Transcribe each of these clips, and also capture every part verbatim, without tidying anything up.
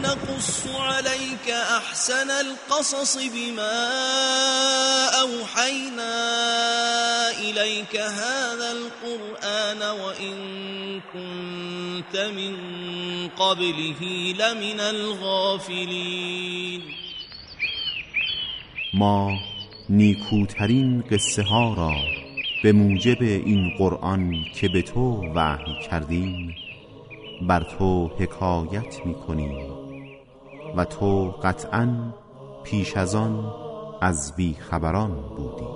نقص عليك أحسن القصص بما أوحينا إليك هذا القرآن وإن كنت من قبله لمن الغافلين. ما نیکوترین قصه ها را به موجب این قرآن که به تو وحی کردیم بر تو حکایت می‌کنیم و تو قطعاً پیش از آن از بی خبران بودی.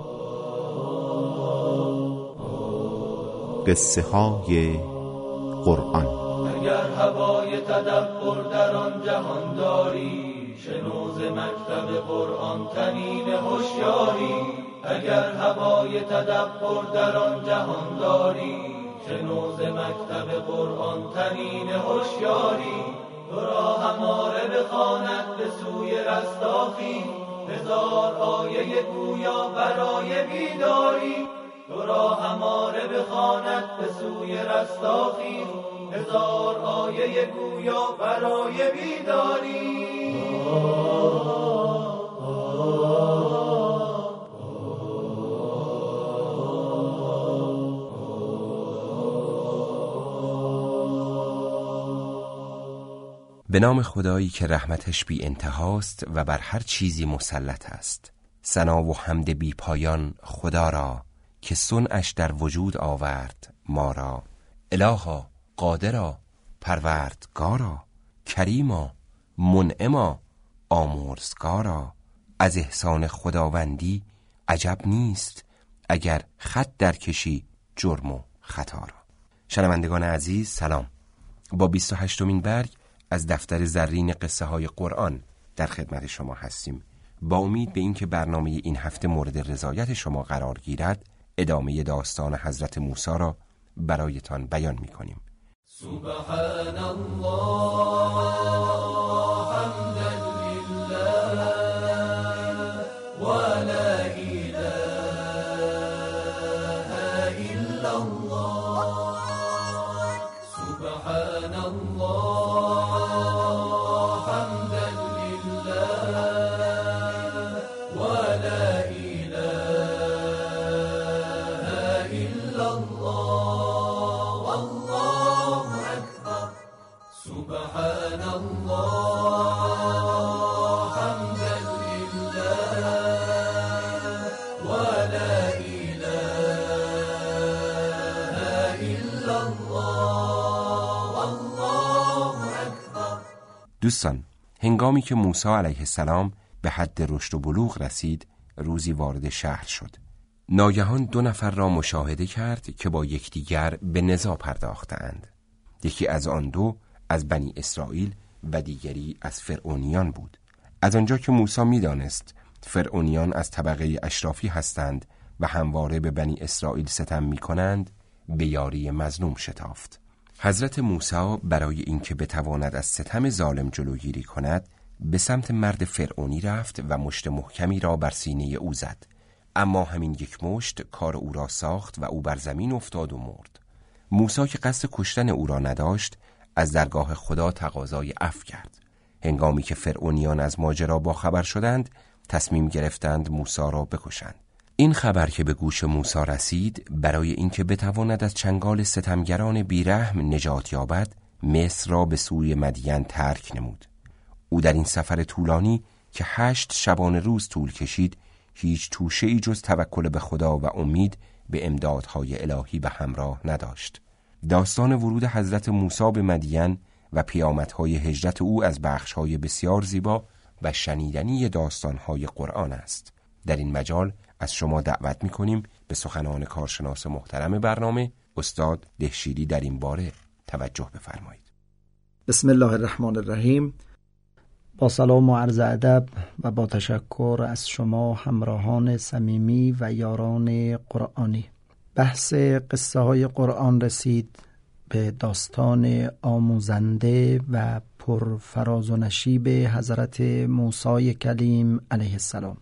قصه های قرآن. اگر هوای تدبر در آن جهان داری، شنو ز مکتب قرآن تنین هوشیاری. اگر هوای تدبر در آن جهان داری، شنو ز مکتب قرآن تنین هوشیاری. تو را هماره بخواند به سوی رستاخی، هزار آیه گویا برای بیداری. تو را هماره بخواند به سوی رستاخی، هزار آیه گویا برای بیداری. به نام خدایی که رحمتش بی انتهاست و بر هر چیزی مسلط است. ثنا و حمد بی پایان خدا را که صنعش در وجود آورد ما را. الها، قادرا، پروردگارا، کریما، منعما، آمرزگارا. از احسان خداوندی عجب نیست اگر خط در کشی جرم و خطا را. شنوندگان عزیز سلام. با بیست و هشتمین برگ از دفتر زرین قصه های قرآن در خدمت شما هستیم. با امید به اینکه برنامه این هفته مورد رضایت شما قرار گیرد، ادامه داستان حضرت موسی را برایتان بیان می کنیم. سبحان الله حمدا لله و لا اله الا الله. سبحان الله حمدا لله و لا اله الا الله والله اکبر. سبحان الله حمدا لله و لا اله الا الله والله اکبر. دوستان، هنگامی که موسی علیه السلام به حد رشد و بلوغ رسید، روزی وارد شهر شد. ناگهان دو نفر را مشاهده کرد که با یکدیگر به نزاع پرداختند. یکی از آن دو از بنی اسرائیل و دیگری از فرعونیان بود. از آنجا که موسی می‌دانست فرعونیان از طبقه اشرافی هستند و همواره به بنی اسرائیل ستم می‌کنند، به یاری مظلوم شتافت. حضرت موسی برای اینکه بتواند از ستم ظالم جلوگیری کند، به سمت مرد فرعونی رفت و مشت محکمی را بر سینه او زد. اما همین یک مشت کار او را ساخت و او بر زمین افتاد و مرد. موسی که قصد کشتن او را نداشت، از درگاه خدا تقاضای عفو کرد. هنگامی که فرعونیان از ماجرا با خبر شدند، تصمیم گرفتند موسی را بکشند. این خبر که به گوش موسی رسید، برای اینکه بتواند از چنگال ستمگران بیرحم نجات یابد، مصر را به سوی مدین ترک نمود. او در این سفر طولانی که هشت شبانه روز طول کشید، هیچ توشه‌ای جز توکل به خدا و امید به امدادهای الهی به همراه نداشت. داستان ورود حضرت موسی به مدین و پیامدهای هجرت او از بخش‌های بسیار زیبا و شنیدنی داستان‌های قرآن است. در این مجال از شما دعوت می‌کنیم به سخنان کارشناس محترم برنامه، استاد دهشیری، در این باره توجه بفرمایید. بسم الله الرحمن الرحیم. با سلام و عرض ادب و با تشکر از شما همراهان صمیمی و یاران قرآنی. بحث قصه های قرآن رسید به داستان آموزنده و پرفراز و نشیب حضرت موسی کلیم علیه السلام.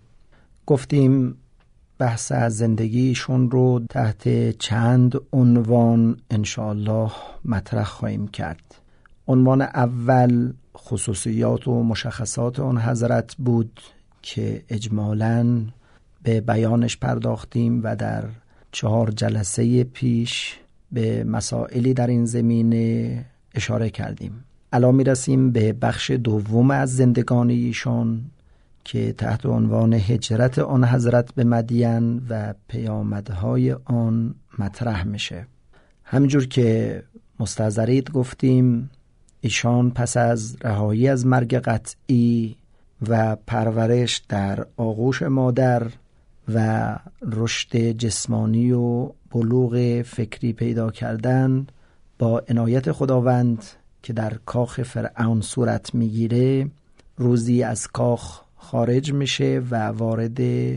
گفتیم بحث از زندگیشون رو تحت چند عنوان انشاءالله مطرح خواهیم کرد. عنوان اول خصوصیات و مشخصات آن حضرت بود که اجمالاً به بیانش پرداختیم و در چهار جلسه پیش به مسائلی در این زمینه اشاره کردیم. الان می رسیم به بخش دوم از زندگانی ایشان که تحت عنوان هجرت آن حضرت به مدین و پیامدهای آن مطرح میشه. همینجور که مستحضرید گفتیم ایشان پس از رهایی از مرگ قطعی و پرورش در آغوش مادر و رشد جسمانی و بلوغ فکری پیدا کردن، با عنایت خداوند که در کاخ فرعون صورت میگیره، روزی از کاخ خارج میشه و وارد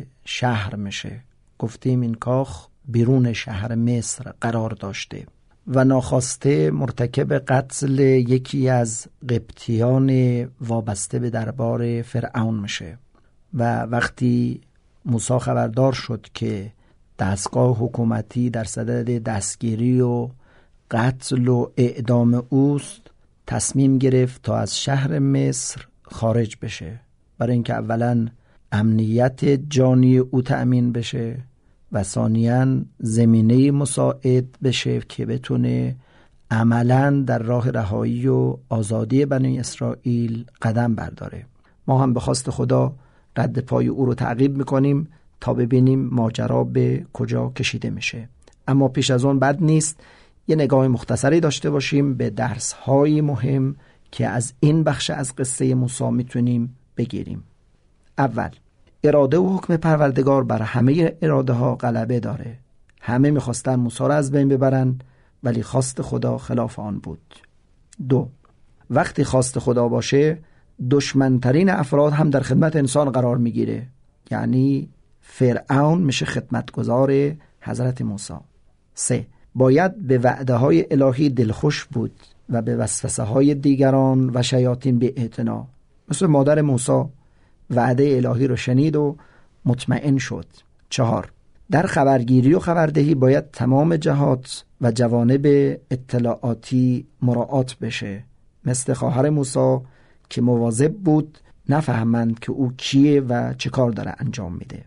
شهر میشه. گفتیم این کاخ بیرون شهر مصر قرار داشته و ناخواسته مرتکب قتل یکی از قبطیان وابسته به دربار فرعون میشه و وقتی موسی خبردار شد که دستگاه حکومتی در صدد دستگیری و قتل و اعدام اوست، تصمیم گرفت تا از شهر مصر خارج بشه، برای اینکه اولا امنیت جانی او تأمین بشه و ثانیاً زمینه مساعد بشه که بتونه عملاً در راه رهایی و آزادی بنی اسرائیل قدم برداره. ما هم به خواست خدا رد پای او رو تعقیب میکنیم تا ببینیم ماجرا به کجا کشیده میشه. اما پیش از اون بد نیست یه نگاه مختصری داشته باشیم به درس‌های مهم که از این بخش از قصه موسی میتونیم بگیریم. اول، اراده و حکم پروردگار بر همه اراده ها غلبه داره. همه میخواستن موسی را از بین ببرن ولی خواست خدا خلاف آن بود. دو، وقتی خواست خدا باشه دشمنترین افراد هم در خدمت انسان قرار میگیره، یعنی فرعون میشه خدمتگزار حضرت موسی. سه، باید به وعده های الهی دلخوش بود و به وسوسه های دیگران و شیاطین بی اعتنا. مثل مادر موسی وعده الهی رو شنید و مطمئن شد. چهار، در خبرگیری و خبردهی باید تمام جهات و جوانب اطلاعاتی مراعات بشه، مثل خواهر موسی که مواظب بود نفهمند که او کیه و چه کار داره انجام میده.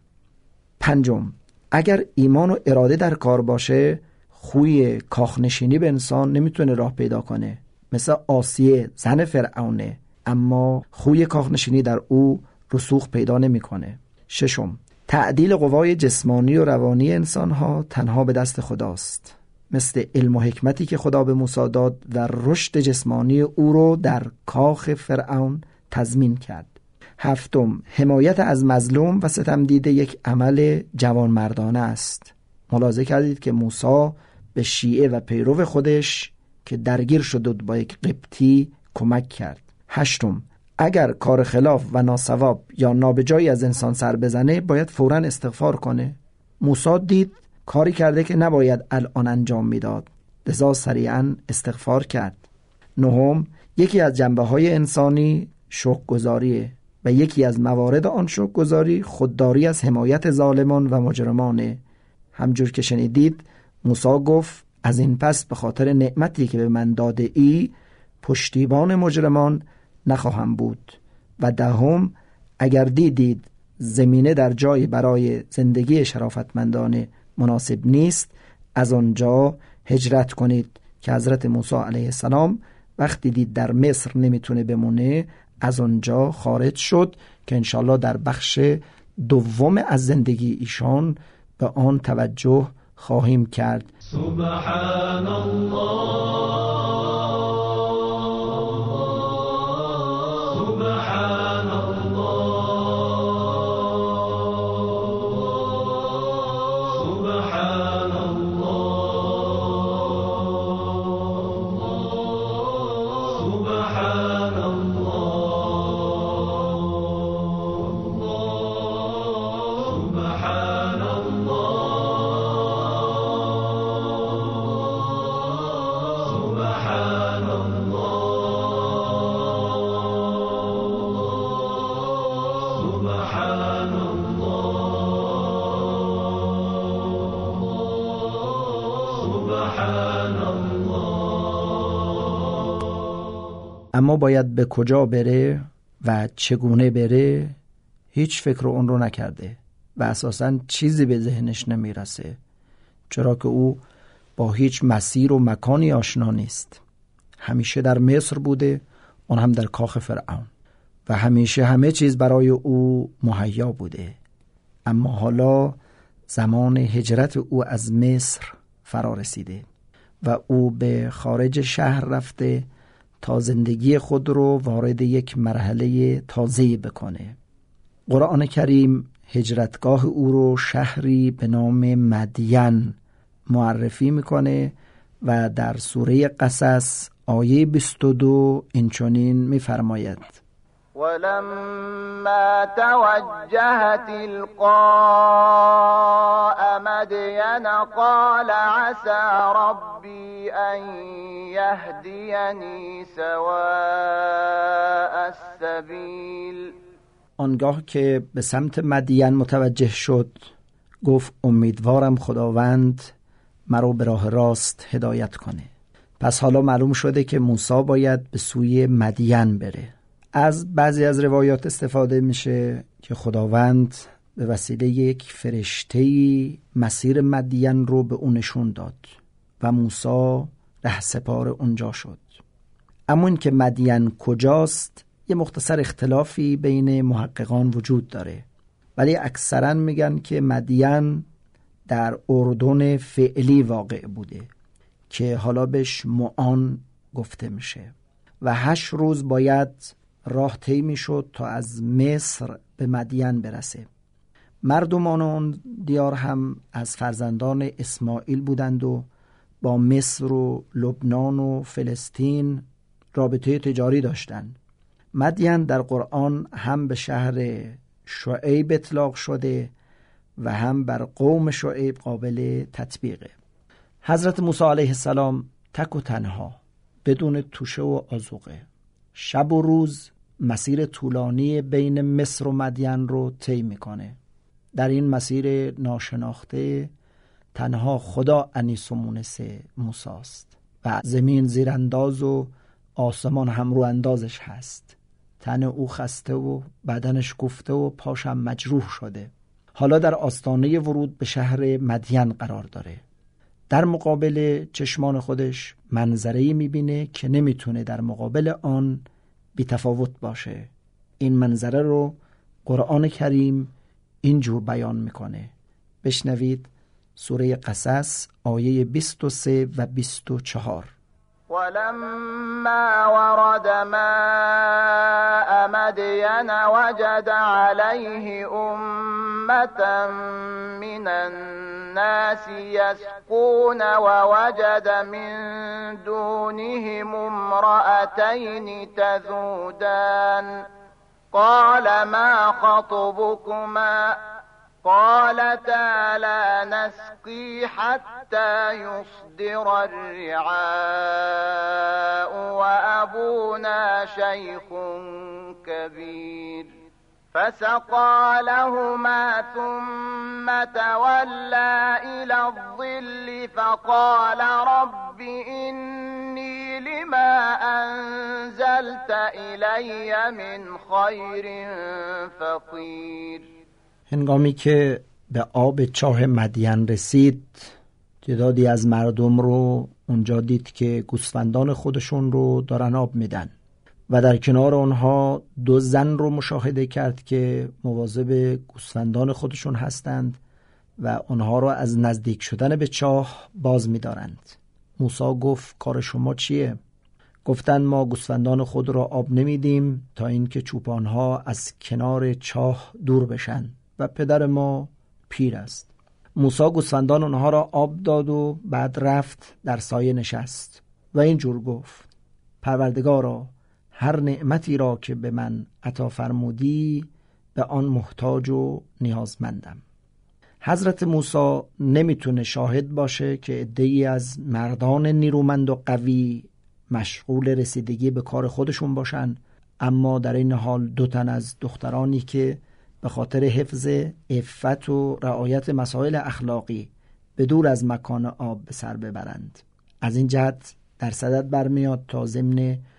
پنجم، اگر ایمان و اراده در کار باشه خوی کاخنشینی به انسان نمیتونه راه پیدا کنه، مثل آسیه زن فرعونه، اما خوی کاخنشینی در او رسوخ پیدا نمیکنه. ششم، تعدیل قوای جسمانی و روانی انسانها تنها به دست خداست، مثل علم و حکمتی که خدا به موسی داد و رشد جسمانی او رو در کاخ فرعون تضمین کرد. هفتم، حمایت از مظلوم و ستم دیده یک عمل جوانمردانه است. ملاحظه کردید که موسی به شیعه و پیرو خودش که درگیر شده با یک قبطی کمک کرد. هشتم، اگر کار خلاف و ناصواب یا نابجایی از انسان سر بزنه باید فوراً استغفار کنه. موسی دید کاری کرده که نباید الان انجام میداد، لذا سریعاً استغفار کرد. نهم، یکی از جنبه‌های انسانی شکرگزاریه و یکی از موارد آن شکرگزاری خودداری از حمایت ظالمان و مجرمانه. همجور که شنیدید موسی گفت از این پس به خاطر نعمتی که به من داده ای پشتیبان مجرمان نخواهم بود. و دهم، اگر دیدید زمینه در جایی برای زندگی شرافتمندانه مناسب نیست از آنجا هجرت کنید، که حضرت موسی علیه السلام وقتی دید در مصر نمیتونه بمونه از آنجا خارج شد که انشالله در بخش دوم از زندگی ایشان به آن توجه خواهیم کرد. سبحان الله اما باید به کجا بره و چگونه بره هیچ فکر اون رو نکرده و اساساً چیزی به ذهنش نمیرسه، چرا که او با هیچ مسیر و مکانی آشنا نیست. همیشه در مصر بوده، اون هم در کاخ فرعون، و همیشه همه چیز برای او مهیا بوده. اما حالا زمان هجرت او از مصر فرا رسیده و او به خارج شهر رفته تا زندگی خود رو وارد یک مرحله تازه‌ای بکنه. قرآن کریم هجرتگاه او رو شهری به نام مدین معرفی میکنه و در سوره قصص آیه بیست و دو اینچنین میفرماید: ولما توجه تلقاء مدین قال عسى ربي أن يهديني سواء السبيل. آنگاه که به سمت مدین متوجه شد گفت امیدوارم خداوند مرا به راه راست هدایت کنه. پس حالا معلوم شده که موسی باید به سوی مدین بره. از بعضی از روایات استفاده میشه که خداوند به وسیله یک فرشته‌ای مسیر مدین رو به اون نشون داد و موسی رهسپار اونجا شد. اما این که مدین کجاست یه مختصر اختلافی بین محققان وجود داره، ولی اکثرا میگن که مدین در اردن فعلی واقع بوده که حالا بهش معان گفته میشه و هشت روز باید راه طی میشد تا از مصر به مدین برسه. مردمان اون دیار هم از فرزندان اسماعیل بودند و با مصر و لبنان و فلسطین رابطه تجاری داشتند. مدین در قرآن هم به شهر شعیب اطلاق شده و هم بر قوم شعیب قابل تطبیقه. حضرت موسی علیه السلام تک و تنها بدون توشه و آذوقه شب و روز مسیر طولانی بین مصر و مدین رو طی میکنه. در این مسیر ناشناخته تنها خدا انیس و مونس موسی است و زمین زیرانداز و آسمان هم رو اندازش هست. تن او خسته و بدنش کوفته و پاشم مجروح شده. حالا در آستانه ورود به شهر مدین قرار داره. در مقابل چشمان خودش منظره‌ای میبینه که نمیتونه در مقابل آن بی تفاوت باشه. این منظره رو قرآن کریم اینجور بیان میکنه. بشنوید سوره قصص آیه بیست و سه و بیست و چهار. ولما ورد ماء مدين وجد عليه أمة من الناس يسقون ووجد من دونهم امرأتين تذودان قال ما خطبكما قالتا لا نسقي حتى يصدر الرعاء وأبونا شيخ كبير فسقى لهما ثم تولى إلى الظل فقال رب إني لما أنزلت إلي من خير فقير. هنگامی که به آب چاه مدین رسید تعدادی از مردم رو اونجا دید که گوسفندان خودشون رو دارن آب میدن و در کنار اونها دو زن رو مشاهده کرد که مواظب گوسفندان خودشون هستند و اونها رو از نزدیک شدن به چاه باز می‌دارند. موسی گفت کار شما چیه؟ گفتن ما گوسفندان خود را آب نمیدیم تا اینکه چوپانها از کنار چاه دور بشن و پدر ما پیر است. موسی گوسفندان اونها را آب داد و بعد رفت در سایه نشست و اینجور گفت پروردگارا هر نعمتی را که به من عطا فرمودی به آن محتاج و نیازمندم. حضرت موسی نمیتونه شاهد باشه که عده‌ای از مردان نیرومند و قوی مشغول رسیدگی به کار خودشون باشن، اما در این حال دو تن از دخترانی که به خاطر حفظ عفت و رعایت مسائل اخلاقی به دور از مکان آب به سر ببرند. از این جهت در صدد برمیاد تا ضمن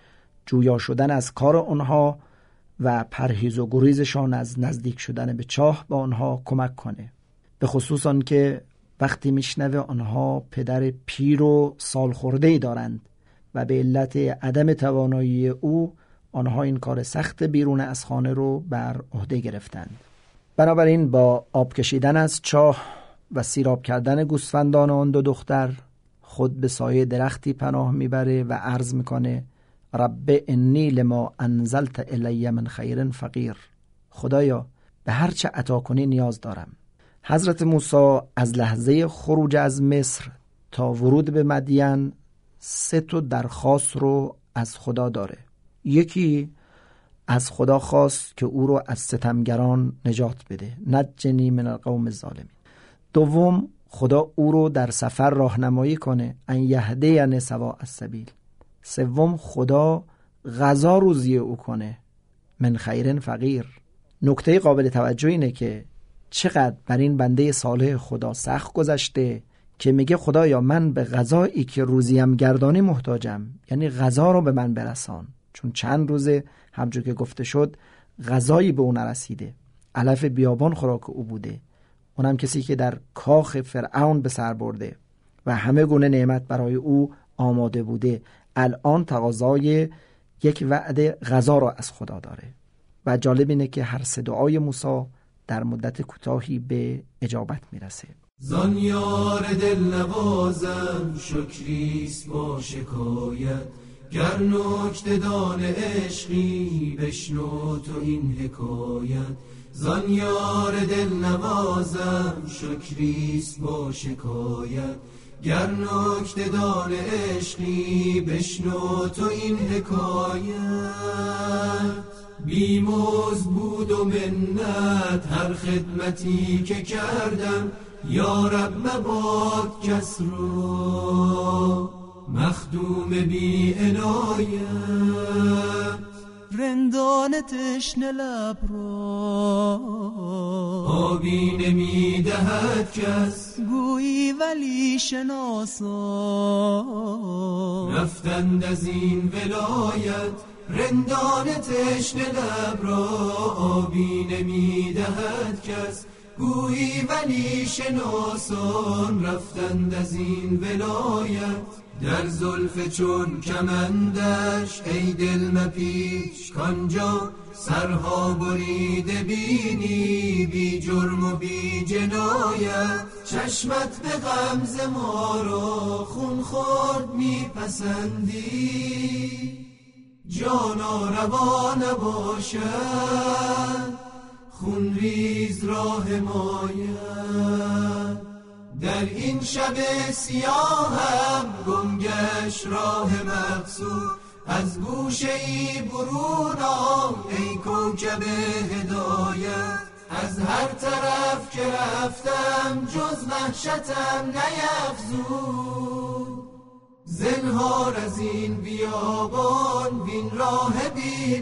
جویا شدن از کار آنها و پرهیز و گریزشان از نزدیک شدن به چاه با آنها کمک کنه، به خصوص آن که وقتی میشنوه آنها پدر پیر و سال خورده‌ای دارند و به علت عدم توانایی او آنها این کار سخت بیرون از خانه رو بر عهده گرفتند. بنابراین با آب کشیدن از چاه و سیراب کردن گوسفندان آن دو دختر خود به سایه درختی پناه میبره و عرض میکنه رب انی لما انزلت الی من خیر فقیر، خدایا به هر چه عطا کنی نیاز دارم. حضرت موسی از لحظه خروج از مصر تا ورود به مدین سه تا درخواست رو از خدا داره. یکی از خدا خواست که او رو از ستمگران نجات بده، نجنی من القوم الظالمین. دوم خدا او رو در سفر راهنمایی کنه، ان یهدینی سواء السبیل. سوم خدا غذا روزی او کنه، من خیر فقیر. نکته قابل توجه اینه که چقدر بر این بنده صالح خدا سخت گذشته که میگه خدایا من به غذایی که روزیم گردانی محتاجم، یعنی غذا رو به من برسان، چون چند روزه همچون که گفته شد غذایی به اون نرسیده، علف بیابان خوراک او بوده، اونم کسی که در کاخ فرعون به سر برده و همه گونه نعمت برای او آماده بوده، الان تقاضای یک وعده غذا را از خدا داره. و جالب اینه که هر سه دعای موسی در مدت کوتاهی به اجابت میرسه. زان یار دل نوازم شکریست با شکایت، گر نکته دان عشقی بشنو تو این حکایت. زان یار دل نوازم شکریست با شکایت، گر نکته دان عشقی بشنو تو این حکایت. بیموز بود و منت هر خدمتی که کردم، یا رب مباد کس رو مخدوم بی عنایت. رندان تشنه لب را آبی نمی دهد کس، گویی ولی شناسا رفتند از این ولایت. رندان تشنه لب را آبی نمی دهد کس، گویی ولی شناسان رفتند از این ولایت. در زلف چون کمندش ای دل مپیچ کانجا، سرها بریده بینی بی جرم و بی جنایت. چشمت به غمز ما را خون خورد میپسندی، جانا روا نباشد خون ریز را حمایت. در این شب سیاهم گمگشت راه مقصود، از گوشه ای برون آی ای کوکب هدایت. از هر طرف که رفتم جز وحشتم نیفزود، زنهار از این بیابان وین راه بی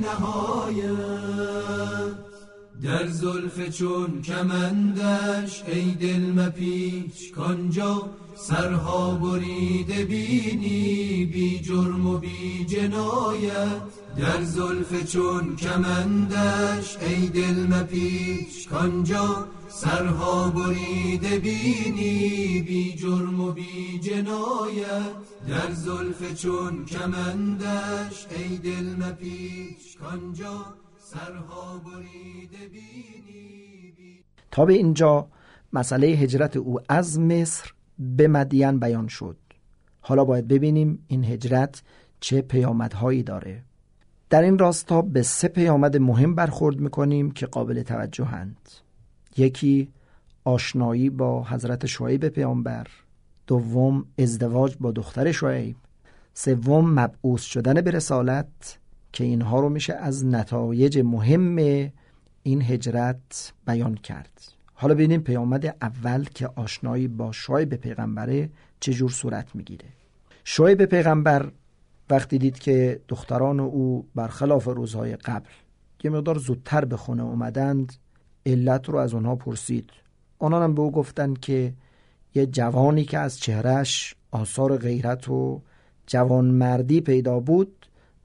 نهایت. در زلف چون کمندش ای دل مپیچ کانجا، سرها بریده بینی بی جرم و بی جنایت. در زلف چون کمندش ای دل مپیچ کانجا، سرها بریده بینی بی جرم و بی جنایت. در زلف چون کمندش ای دل مپیچ کانجا، سرها بریده بینی بی... تا به اینجا مسئله هجرت او از مصر به مدین بیان شد. حالا باید ببینیم این هجرت چه پیامدهایی داره. در این راستا به سه پیامد مهم برخورد میکنیم که قابل توجهند. یکی آشنایی با حضرت شعیب پیامبر، دوم ازدواج با دختر شعیب، سوم مبعوث شدن به رسالت که اینها رو میشه از نتایج مهم این هجرت بیان کرد. حالا ببینیم پیامد اول که آشنایی با شعیب پیغمبره چجور صورت میگیره. شعیب پیغمبر وقتی دید که دختران او برخلاف روزهای قبل یه مقدار زودتر به خونه اومدند، علت رو از اونها پرسید. آنان هم به او گفتند که یه جوانی که از چهرش آثار غیرت و جوانمردی پیدا بود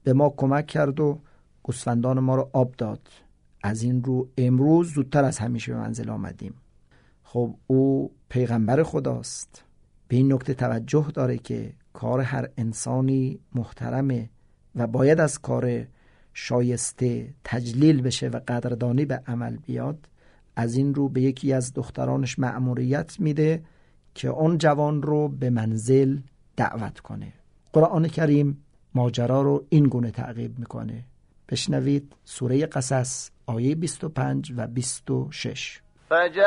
به ما کمک کرد و گوسفندان ما رو آب داد. از این رو امروز زودتر از همیشه به منزل آمدیم. خب او پیغمبر خداست، به این نکته توجه داره که کار هر انسانی محترمه و باید از کار شایسته تجلیل بشه و قدردانی به عمل بیاد. از این رو به یکی از دخترانش مأموریت میده که اون جوان رو به منزل دعوت کنه. قرآن کریم ماجرا رو این گونه تعقیب میکنه. بشنوید سوره قصص آیه بیست و پنج و بیست و شش. فجاءته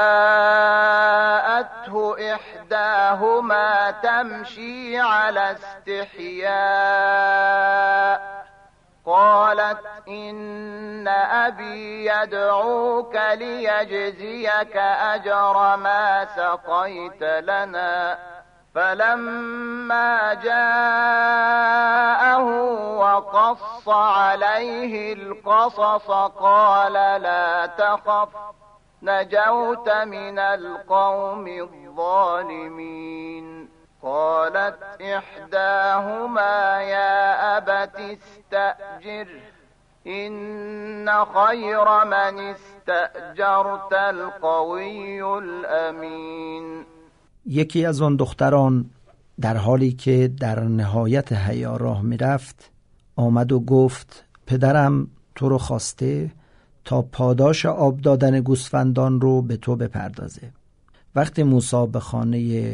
احداهما تمشي على استحياء قالت إن أبي يدعوك ليجزيك أجر ما سقيت لنا فلما جاءه وقص عليه القصص قال لا تخف نجوت من القوم الظالمين قالت إحداهما يا أبت استأجر إن خير من استأجرت القوي الأمين. یکی از آن دختران در حالی که در نهایت حیا راه می رفت آمد و گفت پدرم تو رو خواسته تا پاداش آب دادن گوسفندان رو به تو بپردازه. وقتی موسی به خانه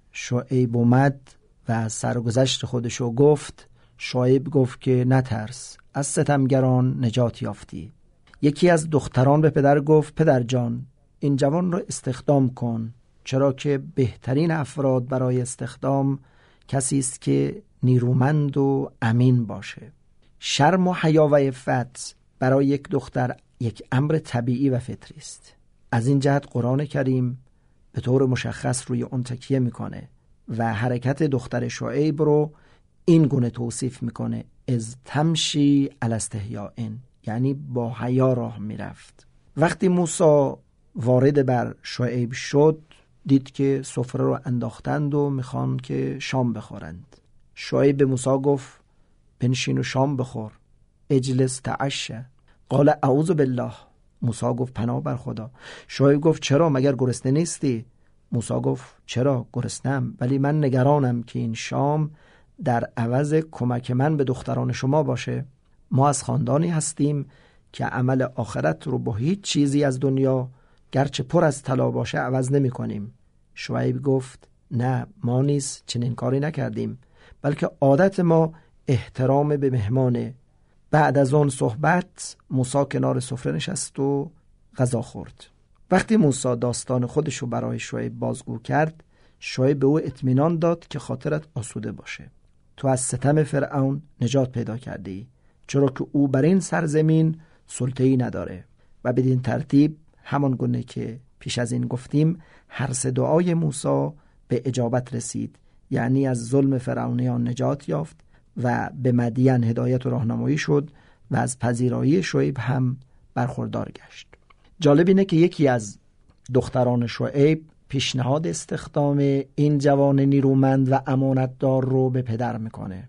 شعیب اومد و سرگذشت خودشو گفت، شعیب گفت که نترس، از ستمگران نجات یافتی. یکی از دختران به پدر گفت پدر جان این جوان رو استخدام کن، چرا که بهترین افراد برای استخدام کسی است که نیرومند و امین باشه. شرم و حیا و عفت برای یک دختر یک امر طبیعی و فطری است. از این جهت قرآن کریم به طور مشخص روی اون تکیه میکنه و حرکت دختر شعیب رو این گونه توصیف میکنه از تمشی علی استحیاء، یعنی با حیا راه میرفت. وقتی موسی وارد بر شعیب شد دید که سفره رو انداختند و میخوان که شام بخورند. شعیب به موسی گفت بنشین و شام بخور. اجلس تعشى. قال اعوذ بالله. موسی گفت پناه بر خدا. شعیب گفت چرا، مگر گرسنه نیستی؟ موسی گفت چرا گرسنم، ولی من نگرانم که این شام در عوض کمک من به دختران شما باشه. ما از خاندانی هستیم که عمل آخرت رو با هیچ چیزی از دنیا گرچه پر از طلا باشه عوض نمی کنیم. شعیب گفت نه، ما نیز چنین کاری نکردیم، بلکه عادت ما احترام به مهمانه. بعد از اون صحبت موسی کنار سفره نشست و غذا خورد. وقتی موسی داستان خودشو برای شعیب بازگو کرد، شعیب به او اطمینان داد که خاطرت آسوده باشه. تو از ستم فرعون نجات پیدا کردی، چرا که او بر این سرزمین سلطه‌ای نداره. و بدین ترتیب همان گونه که پیش از این گفتیم هر سه دعای موسی به اجابت رسید، یعنی از ظلم فرعونیان نجات یافت و به مدین هدایت و راهنمایی شد و از پذیرایی شعیب هم برخوردار گشت. جالب اینه که یکی از دختران شعیب پیشنهاد استخدام این جوان نیرومند و امانتدار رو به پدر میکنه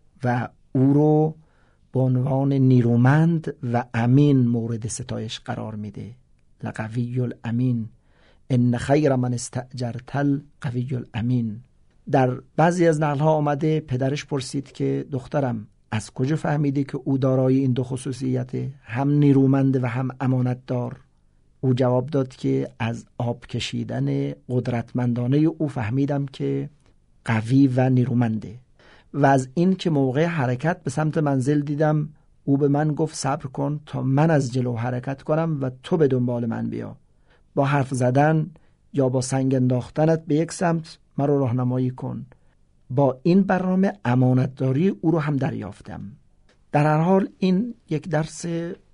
و او رو به عنوان نیرومند و امین مورد ستایش قرار میده. لقوی الامین ان خیر من استأجرت القوی الامین. در بعضی از نقل ها آمده پدرش پرسید که دخترم از کجا فهمیدی که او دارای این دو خصوصیته، هم نیرومند و هم امانتدار؟ او جواب داد که از آب کشیدن قدرتمندانه او فهمیدم که قوی و نیرومنده، و از این که موقع حرکت به سمت منزل دیدم او به من گفت صبر کن تا من از جلو حرکت کنم و تو به دنبال من بیا. با حرف زدن یا با سنگ انداختنت به یک سمت مرا راهنمایی کن. با این برنامه امانتداری او رو هم دریافتم. در هر حال این یک درس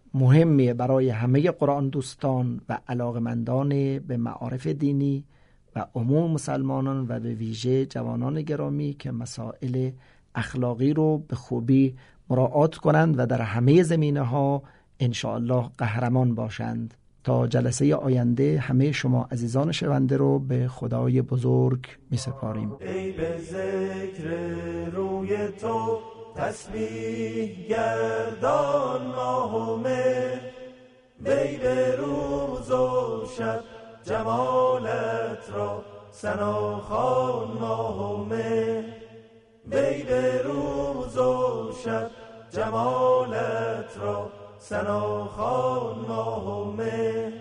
مهمیه برای همه قرآن دوستان و علاقمندان به معارف دینی و عموم مسلمانان و به ویژه جوانان گرامی که مسائل اخلاقی رو به خوبی مراعات کنند و در همه زمینه ها انشاءالله قهرمان باشند. تا جلسه آینده همه شما عزیزان شنونده رو به خدای بزرگ می سپاریم. ای به ذکر روی تو تسبیح گردان ماه و مه، وی به روز و شب جمالت را ثنا خوان ماه و مه، وی به روز و شب جمالت را ثنا خوان ماه و مه.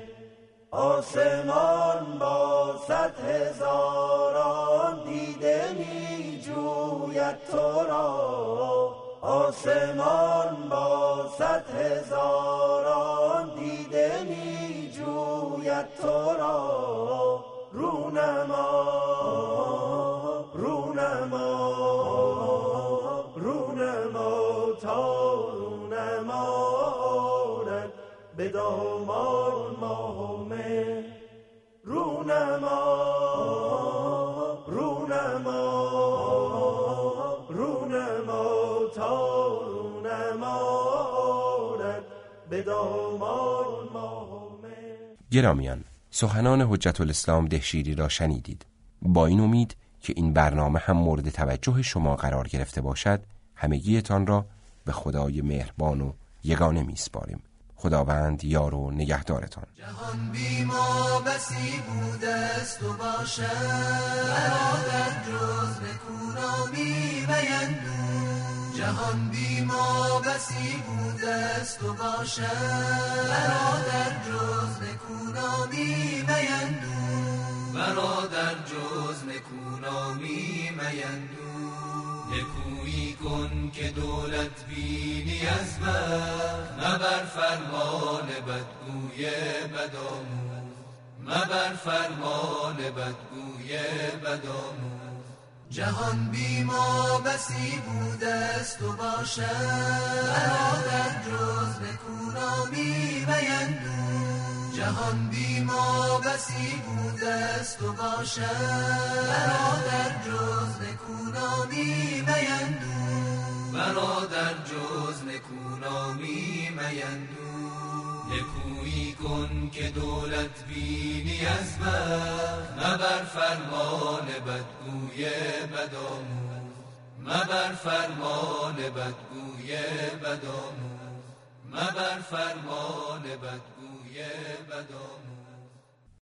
آسمان با صد هزاران دیده می جوید تو را، آسمان با صد هزاران دیده می جوید تو را. رونما رونما رونما تا رونما آرد به دامان ماه و مه. رونما رونما رونما تا رونما آرد به دامان ماه و مه. گرامیان، سخنان حجت الاسلام دهشیری را شنیدید. با این امید که این برنامه هم مورد توجه شما قرار گرفته باشد، همگیتان را به خدای مهربان و یگانه میسپاریم. خداوند یار و نگهدارتان. جهان بی ما بسی بوده است و باشد، برادر جز نکونامی میندون. جهان بی ما بسی بوده است و باشد، برادر جز نکونامی میندون. برادر جز نکونامی میندون. نکویی کن که دولت بینی از بخت، مبر فرمان بدگوی بدآموز. مبر فرمان بدگوی بدآموز. جهان بی ما بسی بوده است و باشد، برادر جز نکونامی میندون. جهان بی ما بسی بوده است و باشد، برادر جز نکونامی میندون. برادر جز نکونامی میندون. نکویی کن که دولت بینی از بخت، مبر فرمان بدگوی بدآموز. مبر فرمان بدگوی بدآموز. مبر فرمان بدگوی بدآموز.